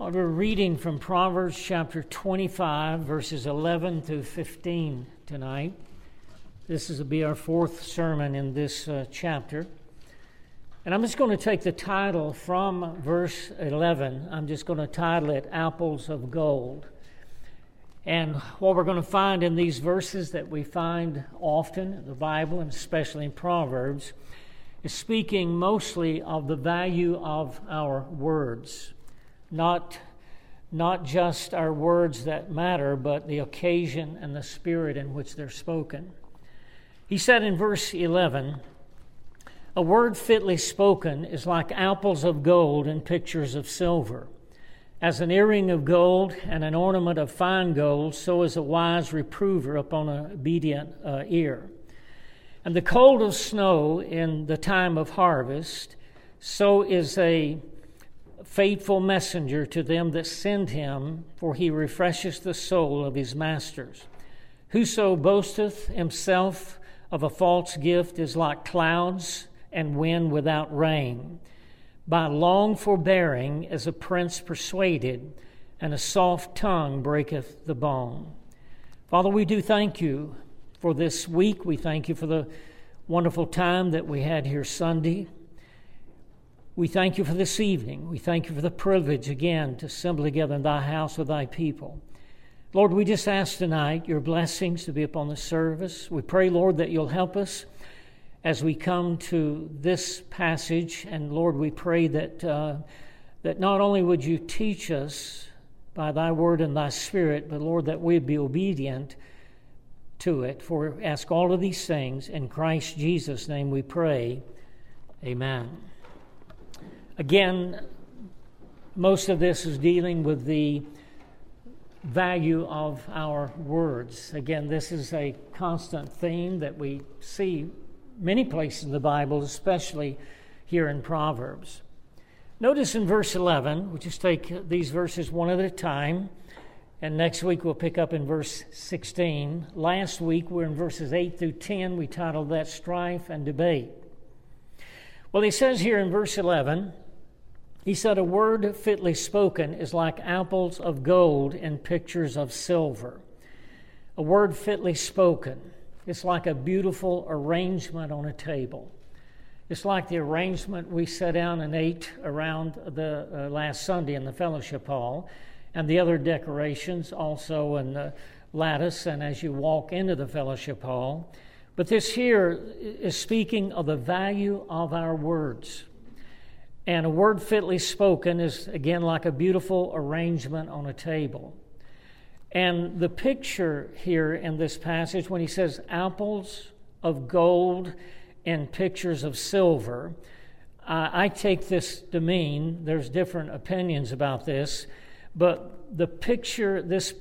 Well, we're reading from Proverbs chapter 25, verses 11 through 15 tonight. This will be our fourth sermon in this chapter. And I'm just going to take the title from verse 11. I'm just going to title it Apples of Gold. And what we're going to find in these verses that we find often in the Bible, and especially in Proverbs, is speaking mostly of the value of our words. Not just our words that matter, but the occasion and the spirit in which they're spoken. He said in verse 11, "A word fitly spoken is like apples of gold in pictures of silver. As an earring of gold and an ornament of fine gold, so is a wise reprover upon an obedient ear. And the cold of snow in the time of harvest, so is a faithful messenger to them that send him, for he refresheth the soul of his masters. Whoso boasteth himself of a false gift is like clouds and wind without rain. By long forbearing is a prince persuaded, and a soft tongue breaketh the bone." Father, we do thank you for this week. We thank you for the wonderful time that we had here Sunday. We thank you for this evening. We thank you for the privilege again to assemble together in thy house with thy people. Lord, we just ask tonight your blessings to be upon the service. We pray, Lord, that you'll help us as we come to this passage. And Lord, we pray that not only would you teach us by thy word and thy spirit, but Lord, that we'd be obedient to it. For we ask all of these things in Christ Jesus' name we pray. Amen. Again, most of this is dealing with the value of our words. Again, this is a constant theme that we see many places in the Bible, especially here in Proverbs. Notice in verse 11, we'll just take these verses one at a time, and next week we'll pick up in verse 16. Last week we're in verses 8 through 10. We titled that Strife and Debate. Well, he says here in verse 11, he said, "A word fitly spoken is like apples of gold in pictures of silver." A word fitly spoken. It's like a beautiful arrangement on a table. It's like the arrangement we sat down and ate around the last Sunday in the fellowship hall, and the other decorations also in the lattice and as you walk into the fellowship hall. But this here is speaking of the value of our words. And a word fitly spoken is, again, like a beautiful arrangement on a table. And the picture here in this passage, when he says apples of gold and pictures of silver, I take this to mean, there's different opinions about this, but the picture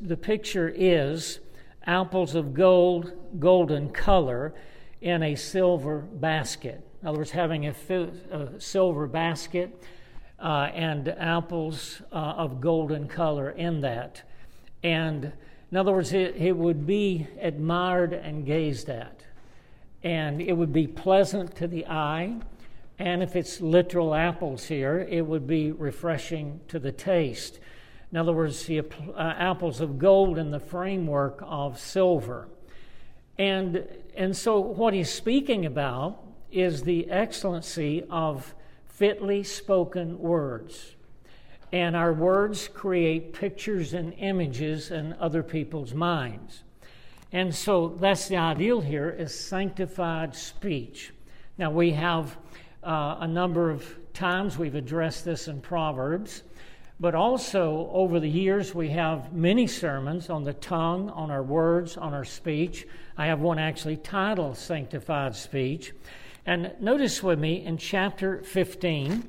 is apples of gold, golden color, in a silver basket. In other words, having a silver basket and apples of golden color in that. And in other words, it would be admired and gazed at. And it would be pleasant to the eye. And if it's literal apples here, it would be refreshing to the taste. In other words, the apples of gold in the framework of silver. And so what he's speaking about is the excellency of fitly spoken words. And our words create pictures and images in other people's minds. And so that's the ideal here, is sanctified speech. Now we have a number of times we've addressed this in Proverbs, but also over the years we have many sermons on the tongue, on our words, on our speech. I have one actually titled Sanctified Speech. And notice with me in chapter 15,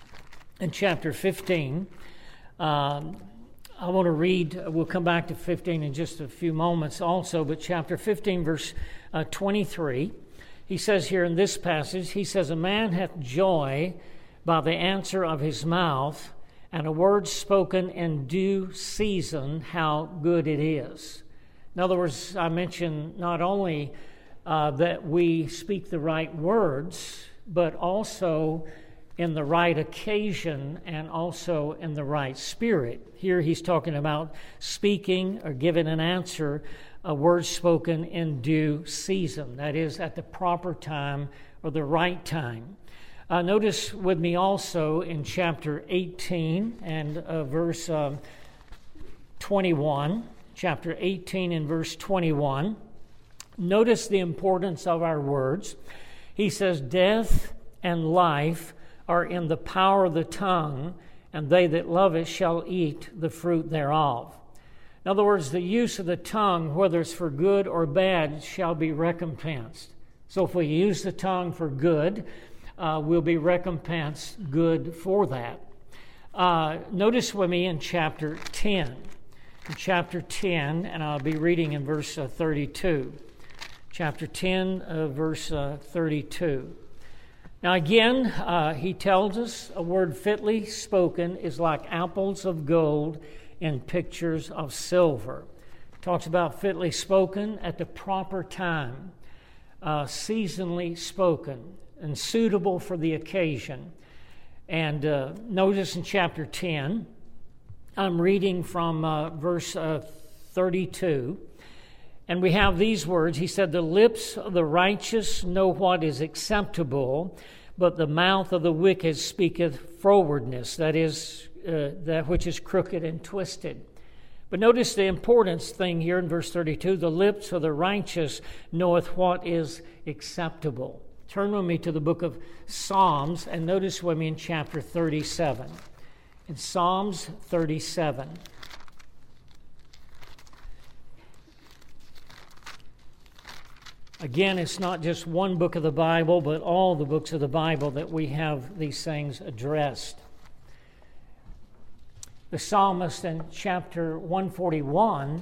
I want to read, we'll come back to 15 in just a few moments also, but chapter 15, verse 23, he says here in this passage, he says, "A man hath joy by the answer of his mouth, and a word spoken in due season, how good it is." In other words, I mentioned not only that we speak the right words, but also in the right occasion and also in the right spirit. Here he's talking about speaking or giving an answer, a word spoken in due season, that is, at the proper time or the right time. Notice with me also in chapter 18 and verse 21, chapter 18 and verse 21. Notice the importance of our words. He says, "Death and life are in the power of the tongue, and they that love it shall eat the fruit thereof." In other words, the use of the tongue, whether it's for good or bad, shall be recompensed. So if we use the tongue for good, we'll be recompensed good for that. Notice with me in chapter 10. In chapter 10, and I'll be reading in verse 32. Chapter 10, verse 32. Now again, he tells us a word fitly spoken is like apples of gold in pictures of silver. Talks about fitly spoken at the proper time, seasonally spoken, and suitable for the occasion. And notice in chapter 10, I'm reading from verse 32, and we have these words. He said, "The lips of the righteous know what is acceptable, but the mouth of the wicked speaketh frowardness," that is, that which is crooked and twisted. But notice the importance thing here in verse 32, "The lips of the righteous knoweth what is acceptable." Turn with me to the book of Psalms, and notice with me in chapter 37. In Psalms 37. Again, it's not just one book of the Bible, but all the books of the Bible that we have these things addressed. The psalmist in chapter 141,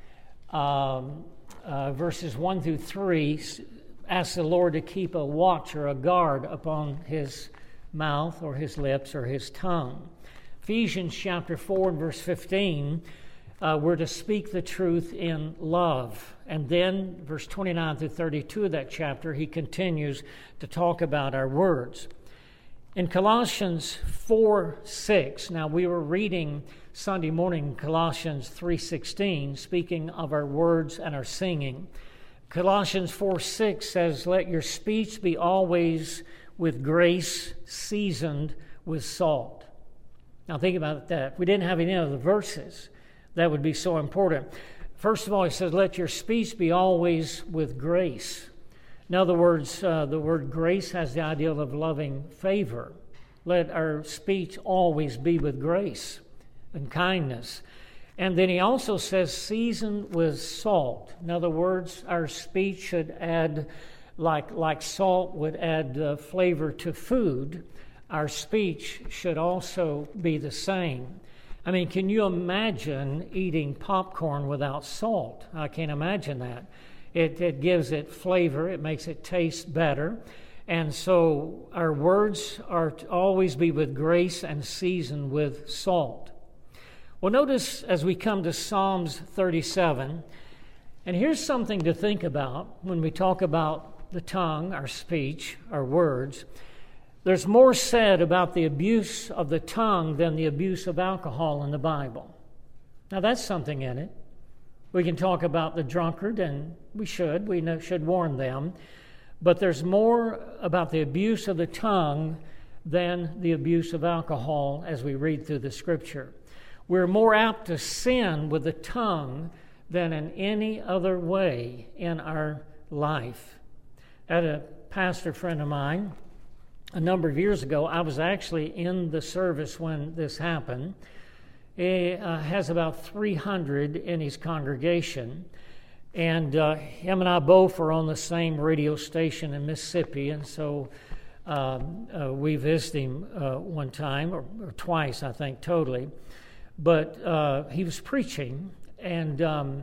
verses 1 through 3, asks the Lord to keep a watch or a guard upon his mouth or his lips or his tongue. Ephesians chapter 4 and verse 15, we're to speak the truth in love. And then verse 29 through 32 of that chapter, he continues to talk about our words. In Colossians 4:6, now we were reading Sunday morning Colossians 3:16, speaking of our words and our singing. Colossians 4:6 says, "Let your speech be always with grace, seasoned with salt." Now think about that. If we didn't have any of the verses, that would be so important. First of all, he says, "Let your speech be always with grace." In other words, the word grace has the idea of loving favor. Let our speech always be with grace and kindness. And then he also says, "Seasoned with salt." In other words, our speech should add, like salt would add flavor to food, our speech should also be the same. I mean, can you imagine eating popcorn without salt? I can't imagine that. It gives it flavor. It makes it taste better. And so our words are to always be with grace and seasoned with salt. Well, notice as we come to Psalms 37, and here's something to think about when we talk about the tongue, our speech, our words. There's more said about the abuse of the tongue than the abuse of alcohol in the Bible. Now, that's something in it. We can talk about the drunkard, and we should warn them. But there's more about the abuse of the tongue than the abuse of alcohol as we read through the Scripture. We're more apt to sin with the tongue than in any other way in our life. I had a pastor friend of mine a number of years ago. I was actually in the service when this happened. He has about 300 in his congregation, and him and I both are on the same radio station in Mississippi, and so we visited him one time, or twice, I think, totally. But he was preaching, and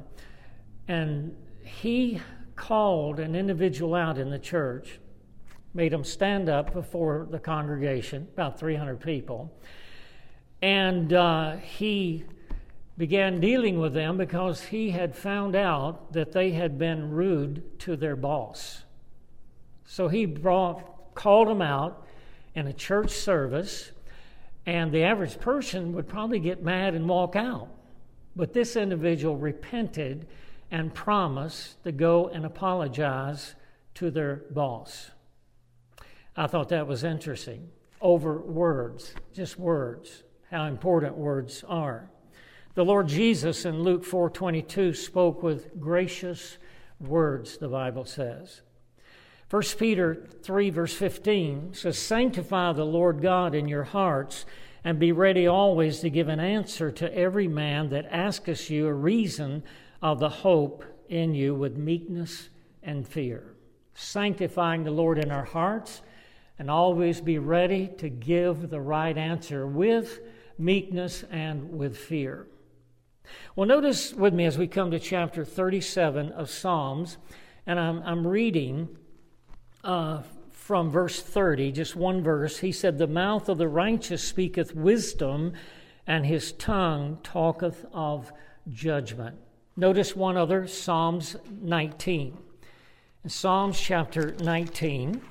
he called an individual out in the church, made him stand up before the congregation, about 300 people, and he began dealing with them because he had found out that they had been rude to their boss. So he called them out in a church service, and the average person would probably get mad and walk out. But this individual repented and promised to go and apologize to their boss. I thought that was interesting. Over words, just words, how important words are. The Lord Jesus in Luke 4:22 spoke with gracious words, the Bible says. 1 Peter 3 verse 15 says, "Sanctify the Lord God in your hearts, and be ready always to give an answer to every man that asketh you a reason of the hope in you with meekness and fear." Sanctifying the Lord in our hearts, and always be ready to give the right answer with meekness and with fear. Well, notice with me as we come to chapter 37 of Psalms, and I'm reading from verse 30, just one verse. He said, "The mouth of the righteous speaketh wisdom, and his tongue talketh of judgment." Notice one other, Psalms 19. In Psalms chapter 19,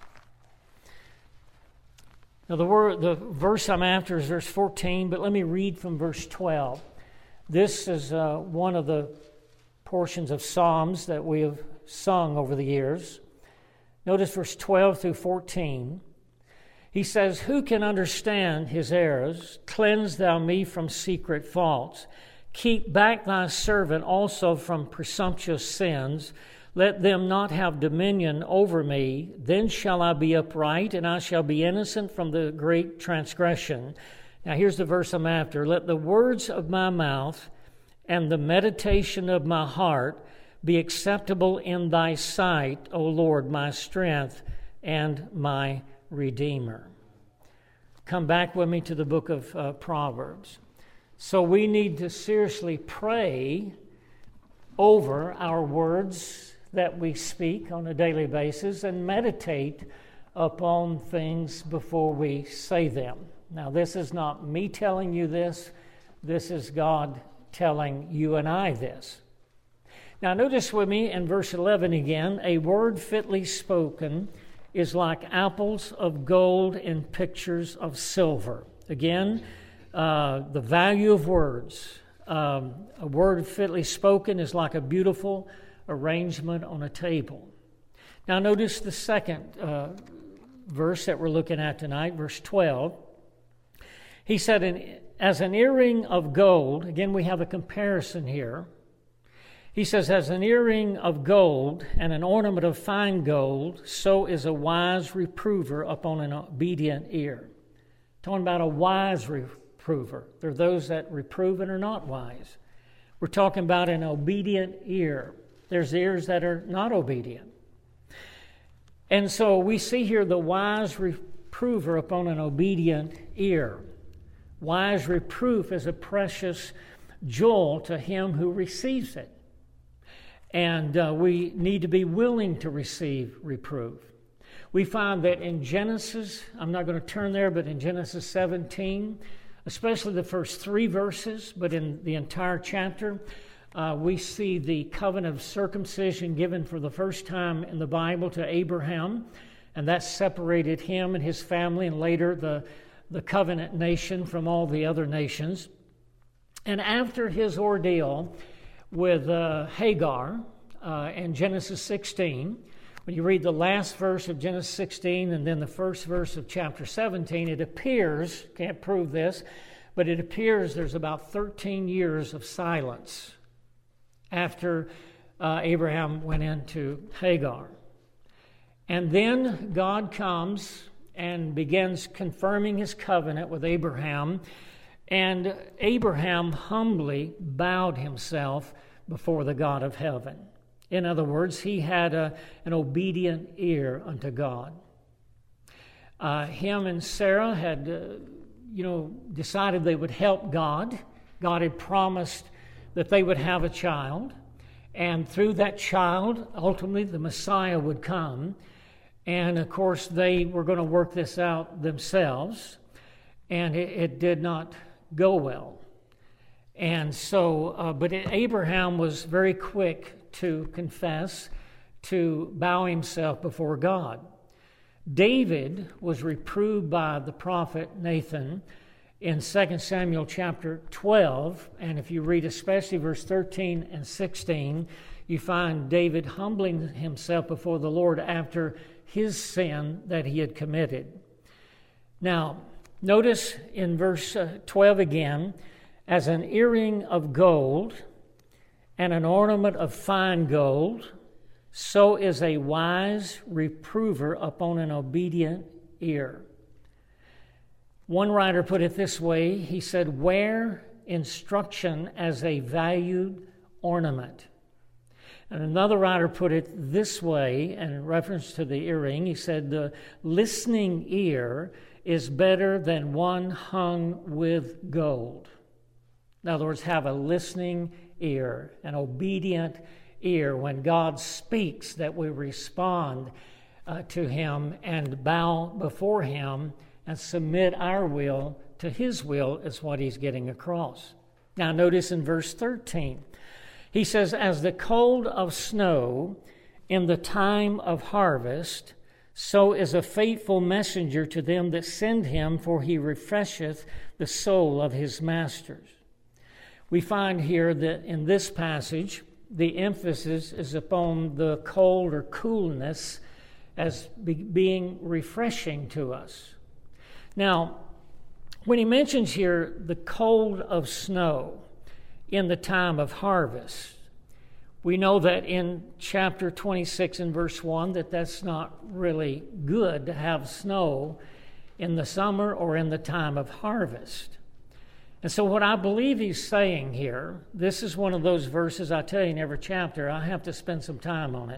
now the verse I'm after is verse 14, but let me read from verse 12. This is one of the portions of Psalms that we have sung over the years. Notice verse 12 through 14. He says, "Who can understand his errors? Cleanse thou me from secret faults. Keep back thy servant also from presumptuous sins. Let them not have dominion over me. Then shall I be upright, and I shall be innocent from the great transgression." Now here's the verse I'm after. "Let the words of my mouth and the meditation of my heart be acceptable in thy sight, O Lord, my strength and my Redeemer." Come back with me to the book of Proverbs. So we need to seriously pray over our words that we speak on a daily basis and meditate upon things before we say them. Now, this is not me telling you this. This is God telling you and I this. Now, notice with me in verse 11 again, "A word fitly spoken is like apples of gold in pictures of silver." Again, the value of words. A word fitly spoken is like a beautiful arrangement on a table. Now, notice the second verse that we're looking at tonight, verse 12. He said, "As an earring of gold," again, we have a comparison here. He says, "As an earring of gold and an ornament of fine gold, so is a wise reprover upon an obedient ear." Talking about a wise reprover. There are those that reprove and are not wise. We're talking about an obedient ear. There's ears that are not obedient. And so we see here the wise reprover upon an obedient ear. Wise reproof is a precious jewel to him who receives it. And we need to be willing to receive reproof. We find that in Genesis, I'm not going to turn there, but in Genesis 17, especially the first 3 verses, but in the entire chapter, we see the covenant of circumcision given for the first time in the Bible to Abraham, and that separated him and his family, and later the covenant nation from all the other nations. And after his ordeal with Hagar in Genesis 16, when you read the last verse of Genesis 16 and then the first verse of chapter 17, it appears, can't prove this, but it appears there's about 13 years of silence after Abraham went into Hagar. And then God comes and begins confirming his covenant with Abraham, and Abraham humbly bowed himself before the God of heaven. In other words, he had an obedient ear unto God. Him and Sarah had, decided they would help God. God had promised that they would have a child, and through that child, ultimately, the Messiah would come. And, of course, they were going to work this out themselves, and it did not go well. And so, but Abraham was very quick to confess, to bow himself before God. David was reproved by the prophet Nathan in 2 Samuel chapter 12, and if you read especially verse 13 and 16, you find David humbling himself before the Lord after his sin that he had committed. Now, notice in verse 12 again, as an earring of gold and an ornament of fine gold, so is a wise reprover upon an obedient ear. One writer put it this way. He said, wear instruction as a valued ornament. And another writer put it this way, in reference to the earring. He said, the listening ear is better than one hung with gold. In other words, have a listening ear, an obedient ear. When God speaks, that we respond to Him and bow before Him and submit our will to His will is what He's getting across. Now notice in verse 13, he says, as the cold of snow in the time of harvest, so is a faithful messenger to them that send him, for he refresheth the soul of his masters. We find here that in this passage, the emphasis is upon the cold or coolness as being refreshing to us. Now, when he mentions here the cold of snow in the time of harvest, we know that in chapter 26 and verse 1 that that's not really good to have snow in the summer or in the time of harvest. And so what I believe he's saying here, this is one of those verses, I tell you in every chapter, I have to spend some time on it.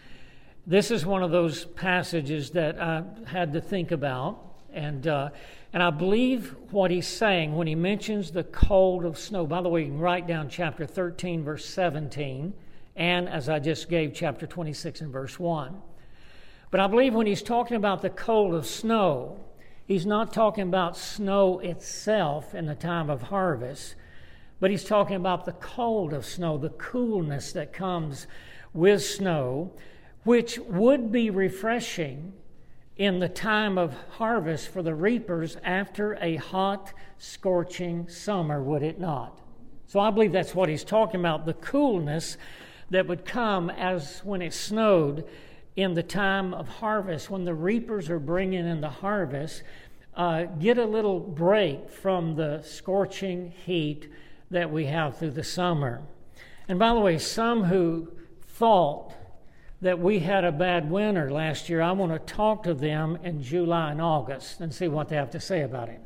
This is one of those passages that I had to think about. And I believe what he's saying when he mentions the cold of snow. By the way, you can write down chapter 13, verse 17, and as I just gave, chapter 26 and verse 1. But I believe when he's talking about the cold of snow, he's not talking about snow itself in the time of harvest, but he's talking about the cold of snow, the coolness that comes with snow, which would be refreshing in the time of harvest for the reapers after a hot, scorching summer, would it not? So I believe that's what he's talking about, the coolness that would come as when it snowed in the time of harvest, when the reapers are bringing in the harvest, get a little break from the scorching heat that we have through the summer. And by the way, some who thought that we had a bad winter last year, I want to talk to them in July and August and see what they have to say about it.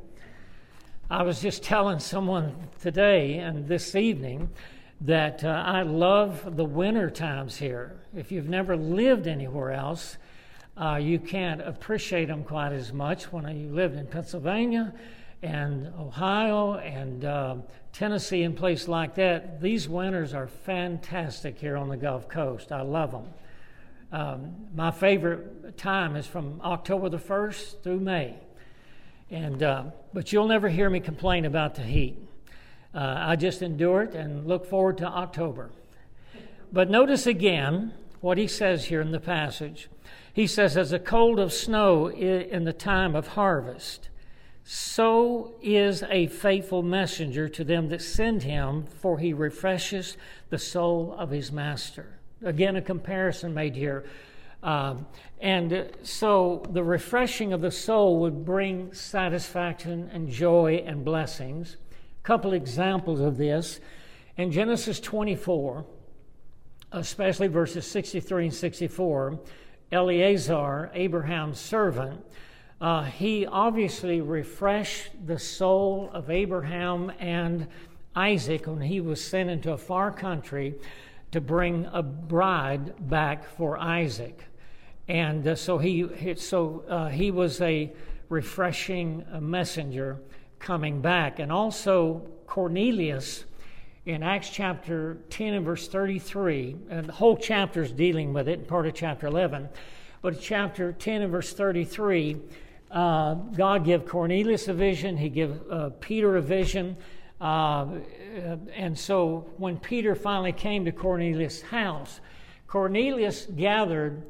I was just telling someone today and this evening that I love the winter times here. If you've never lived anywhere else, you can't appreciate them quite as much. When you lived in Pennsylvania and Ohio and Tennessee and places like that, these winters are fantastic here on the Gulf Coast. I love them. My favorite time is from October the 1st through May. But you'll never hear me complain about the heat. I just endure it and look forward to October. But notice again what he says here in the passage. He says, as a cold of snow in the time of harvest, so is a faithful messenger to them that send him, for he refreshes the soul of his master. Again, a comparison made here. So the refreshing of the soul would bring satisfaction and joy and blessings. A couple examples of this. In Genesis 24, especially verses 63 and 64, Eleazar, Abraham's servant, he obviously refreshed the soul of Abraham and Isaac when he was sent into a far country to bring a bride back for Isaac. And so he was a refreshing messenger coming back. And also Cornelius in Acts chapter 10 and verse 33, and the whole chapter is dealing with it, part of chapter 11, but chapter 10 and verse 33, God gave Cornelius a vision, he gave Peter a vision, and so when Peter finally came to Cornelius' house, Cornelius gathered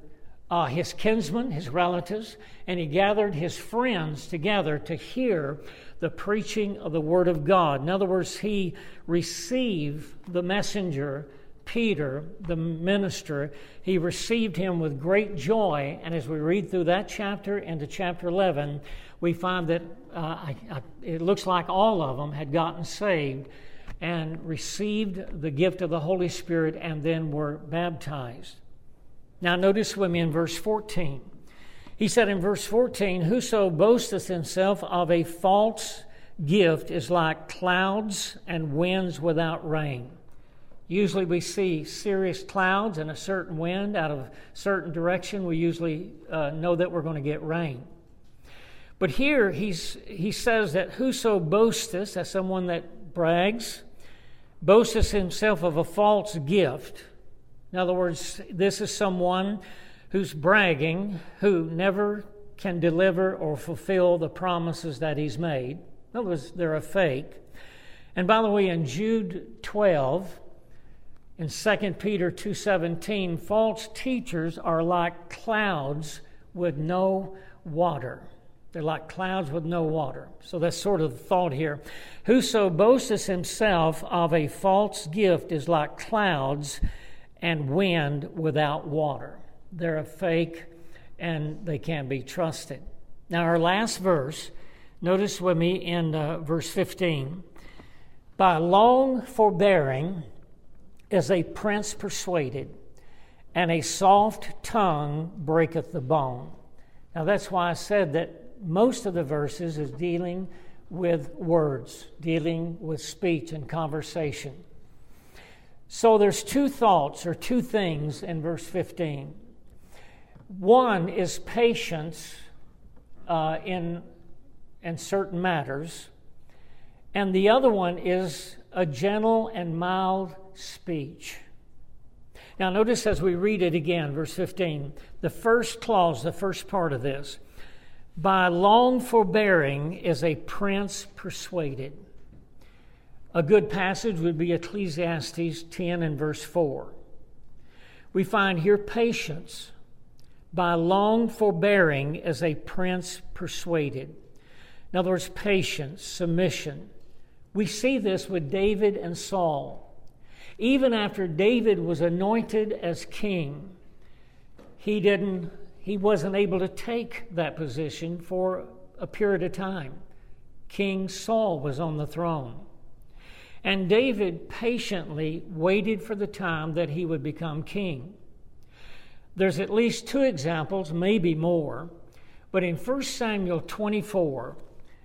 his kinsmen, his relatives, and he gathered his friends together to hear the preaching of the Word of God. In other words, he received the messenger, Peter, the minister. He received him with great joy, and as we read through that chapter into chapter 11, we find that it looks like all of them had gotten saved and received the gift of the Holy Spirit and then were baptized. Now notice with me in verse 14. He said in verse 14, "Whoso boasteth himself of a false gift is like clouds and winds without rain." Usually we see serious clouds and a certain wind out of a certain direction. We usually know that we're going to get rain. But here he says that whoso boasteth, that's someone that brags, boasteth himself of a false gift. In other words, this is someone who's bragging, who never can deliver or fulfill the promises that he's made. In other words, they're a fake. And by the way, in Jude 12, in 2 Peter 2:17, false teachers are like clouds with no water. They're like clouds with no water. So that's sort of the thought here. Whoso boasteth himself of a false gift is like clouds and wind without water. They're a fake and they can't be trusted. Now our last verse, notice with me in verse 15. "By long forbearing is a prince persuaded, and a soft tongue breaketh the bone." Now that's why I said that most of the verses is dealing with words, dealing with speech and conversation. So there's two thoughts or two things in verse 15. One is patience in certain matters, and the other one is a gentle and mild speech. Now notice as we read it again, verse 15, the first clause, the first part of this, "By long forbearing is a prince persuaded." A good passage would be Ecclesiastes 10 and verse 4. We find here patience. "By long forbearing is a prince persuaded." In other words, patience, submission. We see this with David and Saul. Even after David was anointed as king, he wasn't able to take that position for a period of time. King Saul was on the throne. And David patiently waited for the time that he would become king. There's at least two examples, maybe more, but in 1 Samuel 24,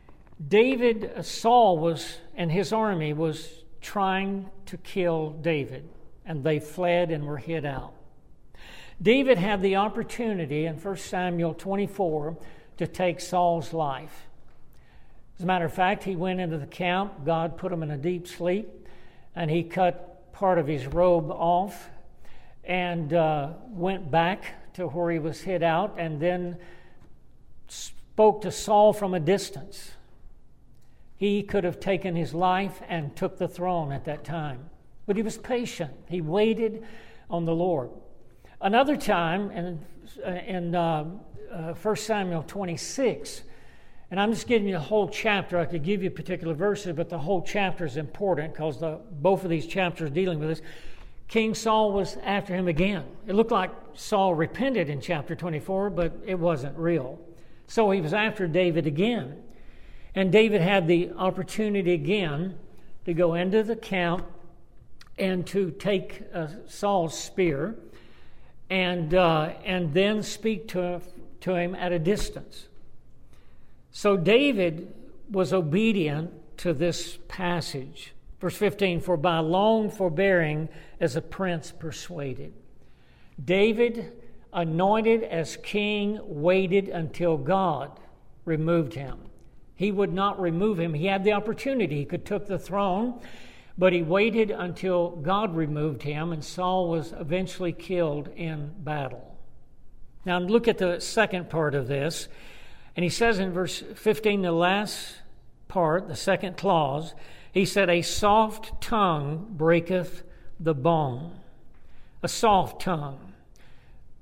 Saul and his army was trying to kill David, and they fled and were hid out. David had the opportunity in 1 Samuel 24 to take Saul's life. As a matter of fact, he went into the camp. God put him in a deep sleep, and he cut part of his robe off and went back to where he was hid out and then spoke to Saul from a distance. He could have taken his life and took the throne at that time, but he was patient. He waited on the Lord. Another time in 1 Samuel 26, and I'm just giving you the whole chapter. I could give you particular verses, but the whole chapter is important because both of these chapters dealing with this. King Saul was after him again. It looked like Saul repented in chapter 24, but it wasn't real. So he was after David again. And David had the opportunity again to go into the camp and to take Saul's spear and then speak to him at a distance. So David was obedient to this passage. Verse 15, "For by long forbearing is a prince persuaded." David, anointed as king, waited until God removed him. He would not remove him. He had the opportunity. He could took the throne, but he waited until God removed him, and Saul was eventually killed in battle. Now look at the second part of this. And he says in verse 15, the last part, the second clause, he said, "A soft tongue breaketh the bone." A soft tongue.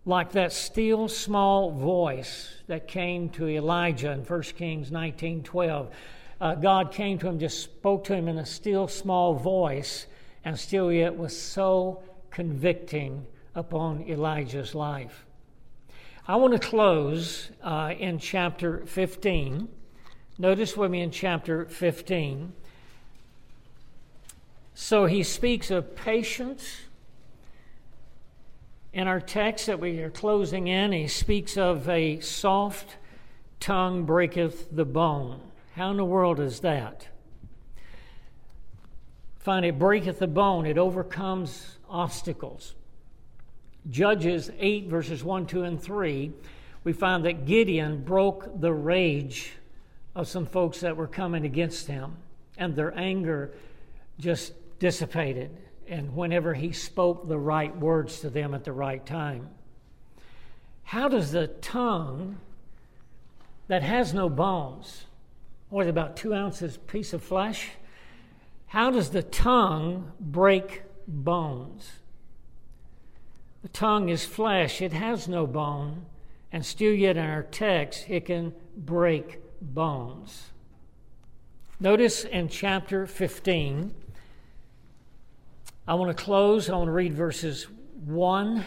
like that still small voice that came to Elijah in 1 Kings 19:12. God came to him, just spoke to him in a still small voice, and still yet was so convicting upon Elijah's life. I want to close in chapter 15. Notice with me in chapter 15. So he speaks of patience. In our text that we are closing in, he speaks of a soft tongue breaketh the bone. How in the world is that? Find it breaketh the bone. It overcomes obstacles. Judges 8, verses 1, 2, and 3, we find that Gideon broke the rage of some folks that were coming against him, and their anger just dissipated, and whenever he spoke the right words to them at the right time. How does the tongue that has no bones, what is it, about 2 ounces piece of flesh, how does the tongue break bones? The tongue is flesh, it has no bone, and still yet in our text it can break bones. Notice in chapter 15, I want to close, I want to read verses 1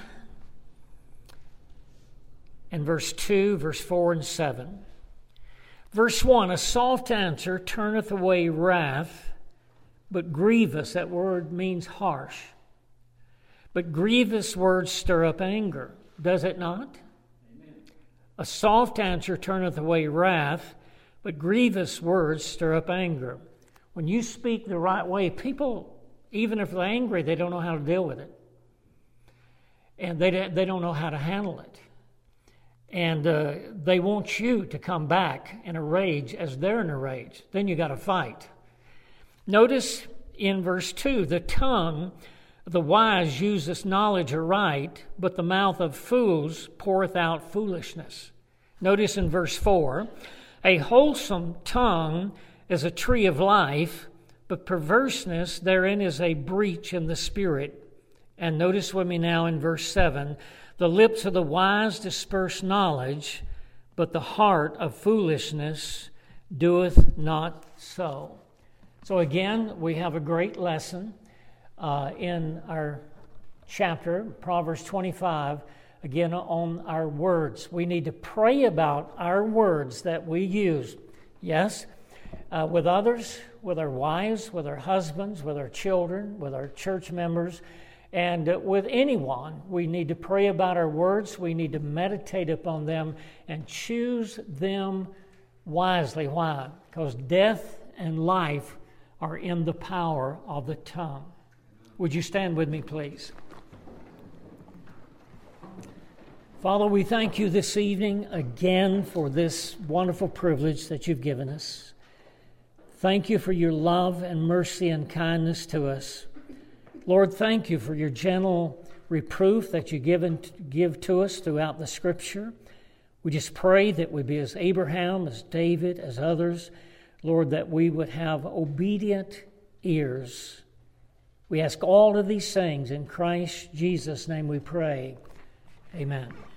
and verse 2, verse 4 and 7. Verse 1, a soft answer turneth away wrath, but grievous, that word means harsh. But grievous words stir up anger, does it not? Amen. A soft answer turneth away wrath, but grievous words stir up anger. When you speak the right way, people, even if they're angry, they don't know how to deal with it. And they don't know how to handle it. And they want you to come back in a rage as they're in a rage. Then you got to fight. Notice in verse 2, the tongue of the wise useth knowledge aright, but the mouth of fools poureth out foolishness. Notice in verse 4, a wholesome tongue is a tree of life, but perverseness therein is a breach in the spirit. And notice with me now in verse 7, the lips of the wise disperse knowledge, but the heart of foolishness doeth not so. So again, we have a great lesson in our chapter, Proverbs 25, again on our words. We need to pray about our words that we use. Yes, with others, with our wives, with our husbands, with our children, with our church members, and with anyone. We need to pray about our words. We need to meditate upon them and choose them wisely. Why? Because death and life are in the power of the tongue. Would you stand with me, please? Father, we thank you this evening again for this wonderful privilege that you've given us. Thank you for your love and mercy and kindness to us. Lord, thank you for your gentle reproof that you give to us throughout the Scripture. We just pray that we be as Abraham, as David, as others, Lord, that we would have obedient ears. We ask all of these things in Christ Jesus' name we pray. Amen.